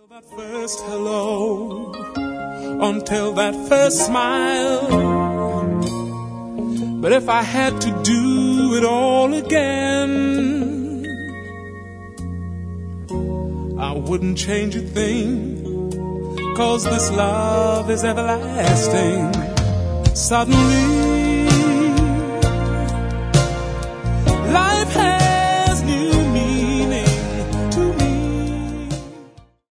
That first hello, until that first smile. But if I had to do it all again, I wouldn't change a thing, 'cause this love is everlasting. Suddenly